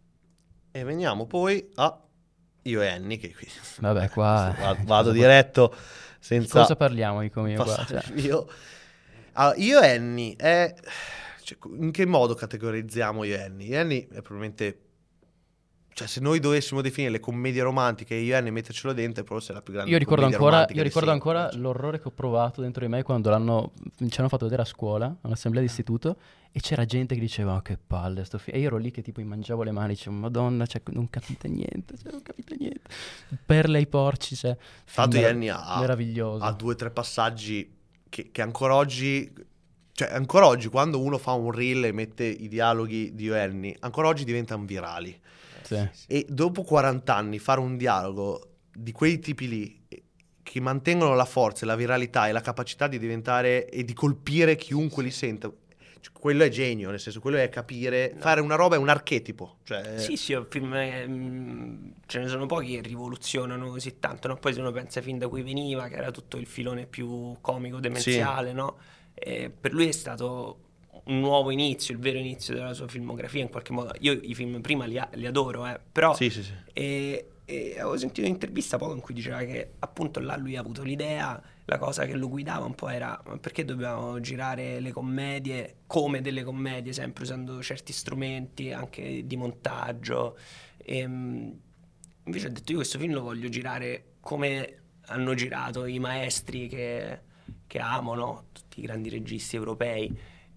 E veniamo poi a Io e Annie, che qui Vabbè, qua... vado, vado diretto Di senza cosa parliamo, amico mio? Qua? passare Cioè, il mio. Allora, Io e Annie è... cioè, in che modo categorizziamo Io e Annie? Io e Annie è probabilmente... Cioè, se noi dovessimo definire le commedie romantiche e Io e Annie mettercelo dentro, è forse la più grande io ricordo commedia ancora, romantica io di ricordo sempre, ancora cioè. l'orrore che ho provato dentro di me quando l'hanno, ci hanno fatto vedere a scuola, all'assemblea di istituto, e c'era gente che diceva, oh, che palle sto film. E io ero lì che tipo mi mangiavo le mani, dicevo, madonna, cioè, non capite niente, cioè, non capite niente. Perle ai porci, cioè, film Tanto Io e merav- Annie ha, meraviglioso. ha due o tre passaggi che, che ancora oggi... Cioè, ancora oggi, quando uno fa un reel e mette i dialoghi di Io e Annie, ancora oggi diventano virali. Sì. E dopo quaranta anni fare un dialogo di quei tipi lì eh, che mantengono la forza, e la viralità e la capacità di diventare e di colpire chiunque li senta, cioè, quello è genio, nel senso, quello è capire, No. fare una roba è un archetipo, cioè, Sì, sì, è un film, eh, mm, ce ne sono pochi che rivoluzionano così tanto, no? Poi se uno pensa fin da cui veniva, che era tutto il filone più comico, demenziale, no? E per lui è stato un nuovo inizio, il vero inizio della sua filmografia in qualche modo. Io i film prima li, a- li adoro, eh, però... sì, sì, sì. E, e avevo sentito un'intervista poco in cui diceva che appunto là lui ha avuto l'idea, la cosa che lo guidava un po' era ma perché dobbiamo girare le commedie come delle commedie, sempre usando certi strumenti anche di montaggio. E, mh, invece ho detto io questo film lo voglio girare come hanno girato i maestri che, che amo, no? Tutti i grandi registi europei.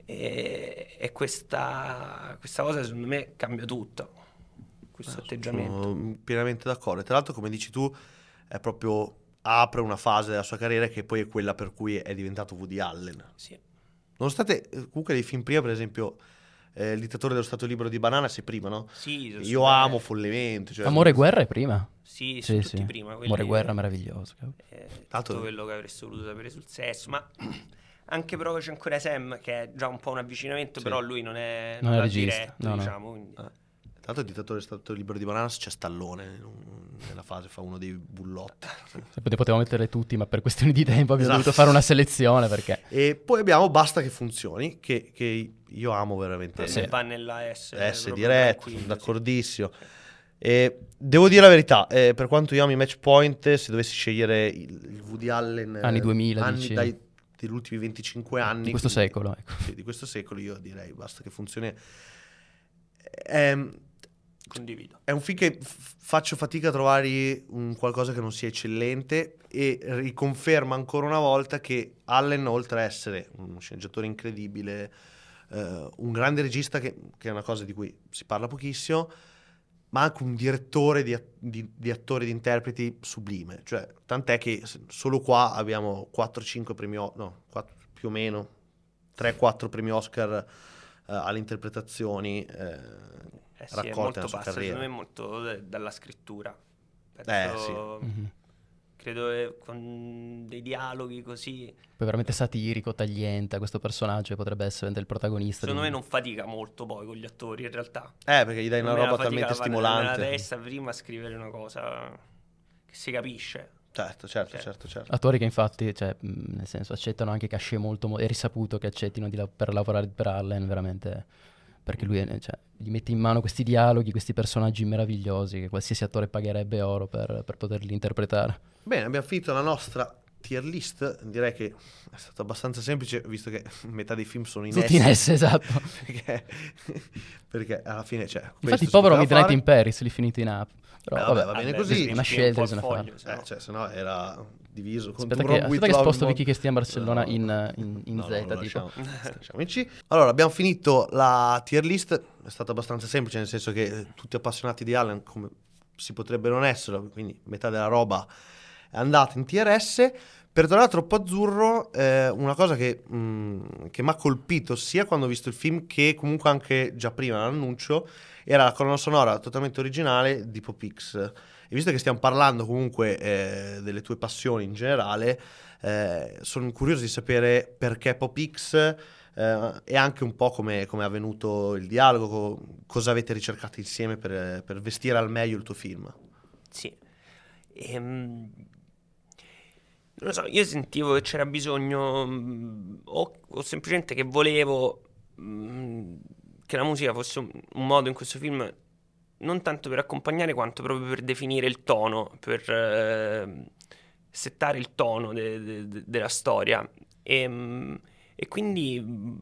e, e questa, questa cosa secondo me cambia tutto, questo eh, atteggiamento. Sono pienamente d'accordo. Tra l'altro, come dici tu, è proprio apre una fase della sua carriera che poi è quella per cui è diventato Woody Allen. Sì. Nonostante eh, comunque dei film prima, per esempio eh, Il dittatore dello Stato libero di Bananas è prima, no? Sì, sono Io super- amo follemente. Cioè, Amore e guerra è prima. Sì, sono Sì, tutti sì. prima. quelli- Amore e guerra meraviglioso. cavolo. eh, Tanto- tutto quello che avreste voluto sapere sul sesso, ma anche Provaci ancora Sam, che è già un po' un avvicinamento, Sì. però lui non è, Non è l'ha regista, diretto, no, no. diciamo, quindi- Eh, Tra l'altro il dittatore dello Stato libero di Bananas c'è Stallone in un- nella fase, fa uno dei bullotti. Se pote- Potevo mettere tutti, ma per questioni di tempo abbiamo Esatto. dovuto fare una selezione perché... E poi abbiamo Basta che funzioni, che, che io amo veramente. Eh, Sì. va nella S, S proprio diretto, tranquillo, sono sì. d'accordissimo. E devo dire la verità, eh, per quanto io ami Match Point, se dovessi scegliere il, il Woody Allen eh, Anni duemila, anni dici? dai, degli ultimi venticinque anni Di questo quindi- secolo, ecco. sì, di questo secolo, io direi Basta che funzioni. Ehm, Condivido. È un film che f- faccio fatica a trovare un qualcosa che non sia eccellente e riconferma ancora una volta che Allen, oltre a essere un sceneggiatore incredibile, eh, un grande regista, che, che è una cosa di cui si parla pochissimo, ma anche un direttore di, at- di- di attori e di interpreti sublime. Cioè, tant'è che s- solo qua abbiamo quattro cinque premi, o- no, quattro, più o meno, tre quattro premi Oscar eh, alle interpretazioni. eh, Eh sì, è raccolte molto nella sua passa, carriera. secondo me molto da- dalla scrittura. Penso, Eh, sì. Mhm. Credo che con dei dialoghi così, Poi veramente satirico, tagliente, questo personaggio che potrebbe essere il protagonista. secondo di- me non fatica molto poi con gli attori in realtà. Eh, perché gli dai una Non è roba fatica talmente a fare stimolante. nella testa prima a scrivere una cosa che si capisce. Certo, certo, Cioè. certo, certo. Attori che infatti, cioè, mh, nel senso, accettano anche cachet molto... mo- è risaputo che accettino di la- per lavorare per Allen, veramente... Perché lui è- cioè, gli mette in mano questi dialoghi, questi personaggi meravigliosi che qualsiasi attore pagherebbe oro per, per poterli interpretare. Bene, abbiamo finito la nostra tier list. Direi che è stato abbastanza semplice, visto che metà dei film sono in Tutti in S. S, esatto. perché, perché alla fine, cioè, questo Infatti si povero poteva Midnight fare. in Paris, li finiti in app. Però Eh, vabbè, vabbè, va bene Vabbè, così. riempi una un scelta po' il bisogna foglio, fare. se no. Eh, cioè, se no era diviso contro Aspetta un che, Rob with aspetta che Love sposto Mod- Vicky Cristian Barcellona No, in, in, in no, Z, no, lo tipo. lasciamo, lasciamo in C. Allora, abbiamo finito la tier list. È stata abbastanza semplice, nel senso che eh, tutti appassionati di Allen, come si potrebbe non essere, quindi metà della roba è andata in tier S. Per tornare a Troppo Azzurro, eh, una cosa che, mh, che mi ha colpito sia quando ho visto il film che comunque anche già prima l'annuncio, era la colonna sonora totalmente originale di Pop X. E visto che stiamo parlando comunque eh, delle tue passioni in generale, eh, sono curioso di sapere perché Pop X eh, e anche un po' come come è avvenuto il dialogo, co- cosa avete ricercato insieme per, per vestire al meglio il tuo film. Sì. Ehm, non lo so, io sentivo che c'era bisogno, mh, o, o semplicemente che volevo mh, che la musica fosse un, un modo in questo film non tanto per accompagnare quanto proprio per definire il tono, per eh, settare il tono de- de- de- della storia. E, mh, e quindi mh,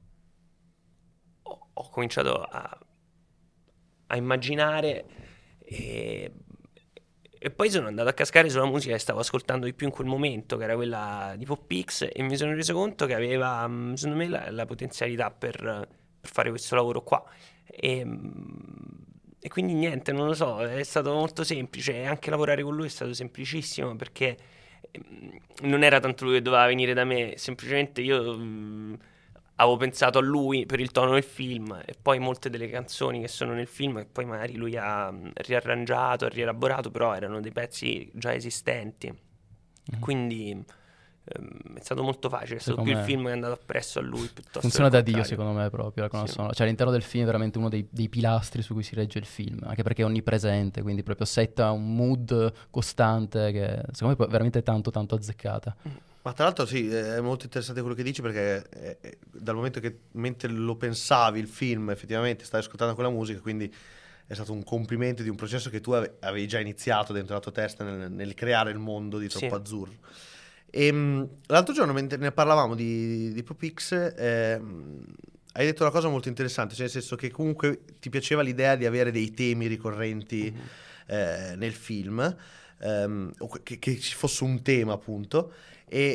ho, ho cominciato a, a immaginare e, e poi sono andato a cascare sulla musica che stavo ascoltando di più in quel momento, che era quella di Pop X, e mi sono reso conto che aveva, mh, secondo me, la, la potenzialità per, per fare questo lavoro qua. E, mh, e quindi niente, non lo so, è stato molto semplice, e anche lavorare con lui è stato semplicissimo, perché mh, non era tanto lui che doveva venire da me, semplicemente io mh, avevo pensato a lui per il tono del film, e poi molte delle canzoni che sono nel film, e poi magari lui ha mh, riarrangiato, ha rielaborato, però erano dei pezzi già esistenti. Mhm. Quindi ehm, è stato molto facile, è stato Secondo più il me- film che è andato appresso a lui piuttosto Funziona che da al Dio, contrario. secondo me, proprio la colonna Sì. sonora. Cioè, all'interno del film è veramente uno dei, dei pilastri su cui si regge il film, anche perché è onnipresente, quindi proprio setta un mood costante che, secondo me, è veramente tanto, tanto azzeccata. Ma tra l'altro sì, è molto interessante quello che dici, perché eh, eh, dal momento che mentre lo pensavi il film effettivamente stai ascoltando quella musica, quindi è stato un complimento di un processo che tu ave- avevi già iniziato dentro la tua testa nel, nel creare il mondo di Troppo Sì. Azzurro. E mh, l'altro giorno mentre ne parlavamo di, di Pop X, eh, mh, hai detto una cosa molto interessante, cioè nel senso che comunque ti piaceva l'idea di avere dei temi ricorrenti Mhm. eh, nel film, ehm, o che, che ci fosse un tema appunto, e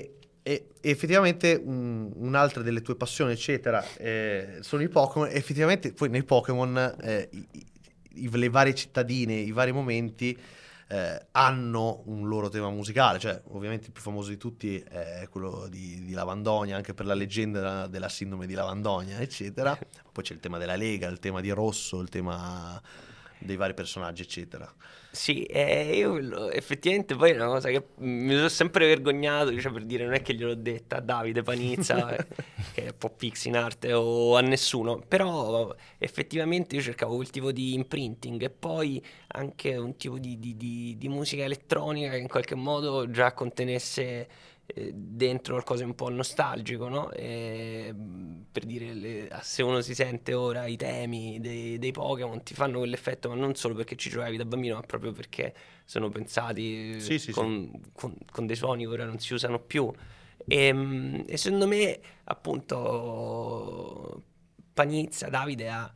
e, e effettivamente un, un'altra delle tue passioni, eccetera, eh, sono i Pokémon. Effettivamente poi nei Pokémon eh, i, i, le varie cittadine, i vari momenti eh, hanno un loro tema musicale. Cioè, ovviamente il più famoso di tutti è quello di, di Lavandonia, anche per la leggenda della sindrome di Lavandonia, eccetera. Poi c'è il tema della Lega, il tema di Rosso, il tema dei vari personaggi, eccetera. Sì, eh, io quello- effettivamente poi è una cosa che mi sono sempre vergognato, cioè per dire, non è che gliel'ho detta a Davide Panizza, eh, che è un po' pix in arte, o a nessuno, però effettivamente io cercavo quel tipo di imprinting e poi anche un tipo di, di- di- di musica elettronica che in qualche modo già contenesse eh, dentro qualcosa un po' nostalgico, no? E, mh, per dire, le- se uno si sente ora i temi dei, dei Pokémon ti fanno quell'effetto, ma non solo perché ci giocavi da bambino, ma proprio perché sono pensati Sì, sì, con, con- con dei suoni che ora non si usano più. E, mh, e secondo me, appunto, Panizza, Davide ha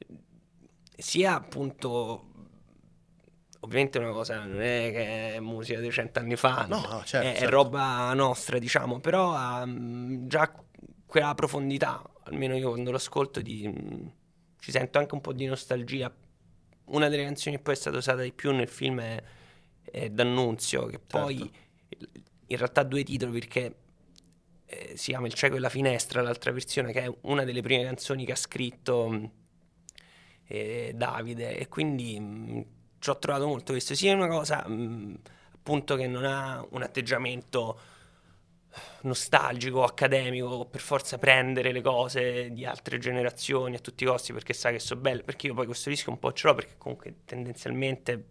sia appunto. Ovviamente una cosa non è che è musica di cent'anni fa, No, no, certo, è, è certo. roba nostra, diciamo, però ha mm, già quella profondità, almeno io quando lo ascolto, di, mm, ci sento anche un po' di nostalgia. Una delle canzoni che poi è stata usata di più nel film è, è D'Annunzio, che poi in realtà ha due titoli perché eh, si chiama Il cieco e la finestra, l'altra versione, che è una delle prime canzoni che ha scritto mm, eh, Davide, e quindi mh, ci ho trovato molto questo. Sia una cosa mh, appunto che non ha un atteggiamento nostalgico, accademico, per forza prendere le cose di altre generazioni a tutti i costi perché sa che sono belle, perché io poi questo rischio un po' ce l'ho, perché comunque tendenzialmente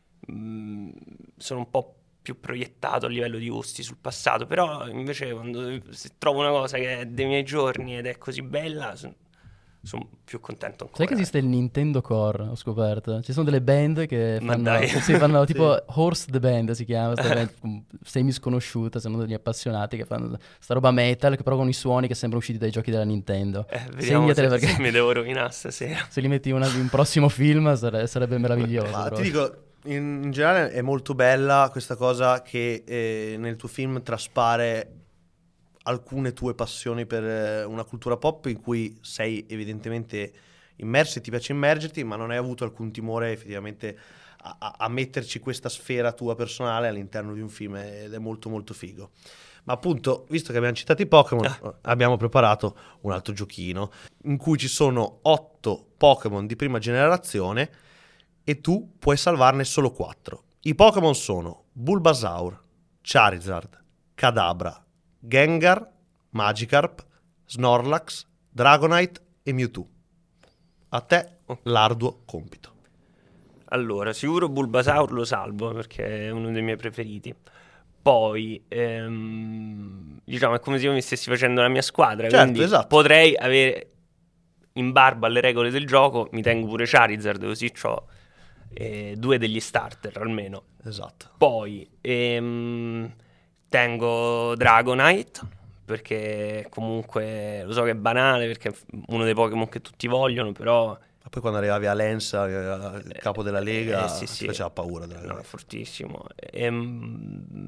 mh, sono un po' più proiettato a livello di gusti sul passato, però invece quando se trovo una cosa che è dei miei giorni ed è così bella, sono son più contento ancora. Sai che esiste il Nintendo Core, ho scoperto. Ci sono delle band che Ma fanno, dai. sì, fanno tipo Sì. Horse the Band, si chiama, questa band mm, semi sconosciuta, sono degli appassionati che fanno sta roba metal, che però con i suoni che sembrano usciti dai giochi della Nintendo. Eh, vediamo Segnatele se, perché se mi devo rovinare stasera. se li metti in una- in un prossimo film sare- sarebbe meraviglioso. Ma ti proprio. dico, in, in generale è molto bella questa cosa che eh, nel tuo film traspare alcune tue passioni per eh, una cultura pop in cui sei evidentemente immerso e ti piace immergerti, ma non hai avuto alcun timore effettivamente a, a- a metterci questa sfera tua personale all'interno di un film, ed è molto molto figo. Ma appunto, visto che abbiamo citato i Pokémon, Ah. abbiamo preparato un altro giochino in cui ci sono otto Pokémon di prima generazione e tu puoi salvarne solo quattro. I Pokémon sono Bulbasaur, Charizard, Kadabra, Gengar, Magikarp, Snorlax, Dragonite e Mewtwo. A te l'arduo compito. Allora, sicuro Bulbasaur lo salvo perché è uno dei miei preferiti. Poi, ehm, diciamo, è come se io mi stessi facendo la mia squadra, Certo, quindi esatto. potrei avere in barba alle regole del gioco, mi tengo pure Charizard, così ho due degli starter almeno. Esatto. Poi ehm, tengo Dragonite, perché comunque lo so che è banale, perché è uno dei Pokémon che tutti vogliono, però Ma poi quando arrivavi a Lensa, eh, il capo della Lega, eh, sì, ti sì. faceva paura. No, è Dragonite. fortissimo. Ehm,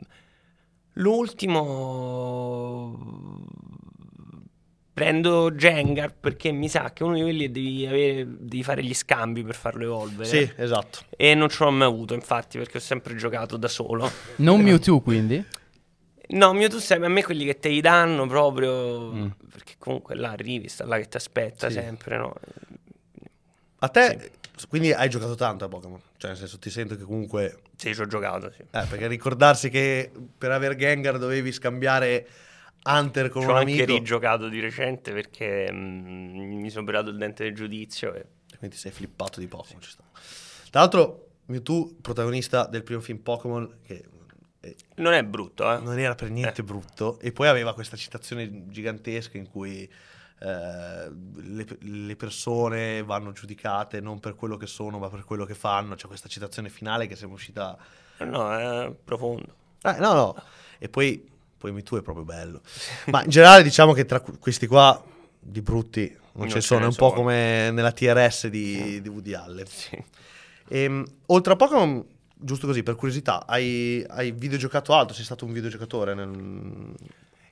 l'ultimo prendo Gengar perché mi sa che è uno di quelli che devi, avere, devi fare gli scambi per farlo evolvere. Sì, esatto. E non ce l'ho mai avuto, infatti, perché ho sempre giocato da solo. Non Mewtwo, quindi? No, Mewtwo sai, a me quelli che te li danno proprio Mm. perché comunque là arrivi, sta là che ti aspetta Sì. sempre, no? A te, quindi hai giocato tanto a Pokémon? Cioè, nel senso, ti sento che comunque... Sì, ci ho giocato, sì. Eh, perché ricordarsi che per aver Gengar dovevi scambiare Hunter con Ci un ho anche amico... rigiocato di recente perché mm, mi sono operato il dente del giudizio e... Quindi sei flippato di Pokémon. Ci sta. Tra l'altro, Mewtwo, protagonista del primo film Pokémon, che eh, Non è brutto, eh? non era per niente Eh. brutto, e poi aveva questa citazione gigantesca in cui eh, le, le persone vanno giudicate non per quello che sono, ma per quello che fanno. C'è questa citazione finale che sembra uscita... No, è profondo. Eh, no, no. E poi, poi Mewtwo è proprio bello. Ma in generale diciamo che tra qu- questi qua, di brutti, non, Non ce ce sono. È ne un po' sono. come nella T R S di, di Woody Allen. Sì. Ehm, oltre a Pokémon, giusto così, per curiosità, hai, hai videogiocato altro? Sei stato un videogiocatore? Nel...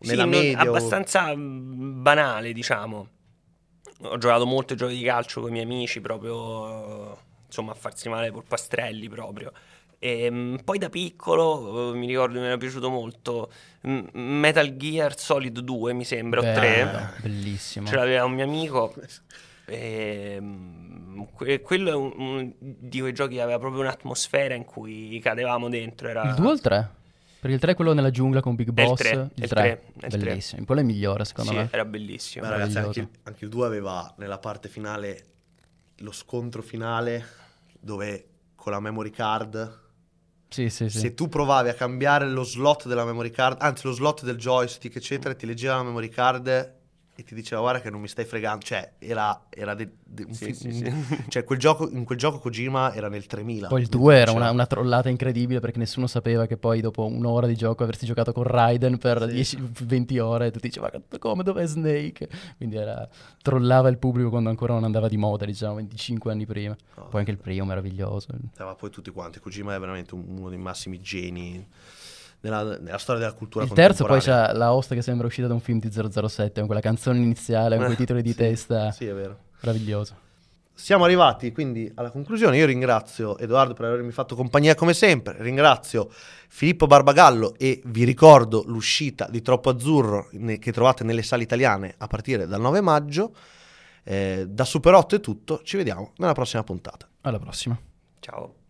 nella sì, media? Non, abbastanza banale, diciamo. Ho giocato molto giochi di calcio con i miei amici, proprio insomma a farsi male ai polpastrelli proprio. E, mh, poi da piccolo uh, mi ricordo mi era piaciuto molto m- Metal Gear Solid due, mi sembra, o Bello, tre. bellissimo. Ce l'aveva un mio amico. E, mh, que- quello è un, un di quei giochi che aveva proprio un'atmosfera in cui cadevamo dentro. Era... Il due o il tre? Perché il tre è quello nella giungla con Big È il Boss. tre, Il il tre, tre, è il tre. bellissimo. Quello è il migliore secondo Sì, me. era bellissimo. Beh, ragazzi, anche il, Meraviglioso. anche il due aveva nella parte finale lo scontro finale dove con la memory card, Sì, sì, sì. se tu provavi a cambiare lo slot della memory card, anzi lo slot del joystick eccetera, ti leggeva la memory card e ti diceva guarda che non mi stai fregando, cioè era, era de- de- un Sì, fi- sì, sì. un- cioè quel gioco, in quel gioco Kojima era nel tremila. Poi il mentre due era faceva- una, una trollata incredibile perché nessuno sapeva che poi dopo un'ora di gioco avresti giocato con Raiden per Sì. dieci venti ore e tutti dicevano ma come, dov'è Snake? Quindi era, trollava il pubblico quando ancora non andava di moda, diciamo venticinque anni prima. No, Poi anche il primo meraviglioso. ma poi tutti quanti, Kojima è veramente un- uno dei massimi geni nella, nella storia della cultura Il terzo poi contemporanea. c'ha la host che sembra uscita da un film di zero zero sette con quella canzone iniziale, con quei titoli di Sì, testa. sì, è vero. Meraviglioso. Siamo arrivati quindi alla conclusione. Io ringrazio Edoardo per avermi fatto compagnia come sempre, ringrazio Filippo Barbagallo e vi ricordo l'uscita di Troppo Azzurro ne- che trovate nelle sale italiane a partire dal nove maggio. Eh, da Super otto è tutto, ci vediamo nella prossima puntata. Alla prossima. Ciao.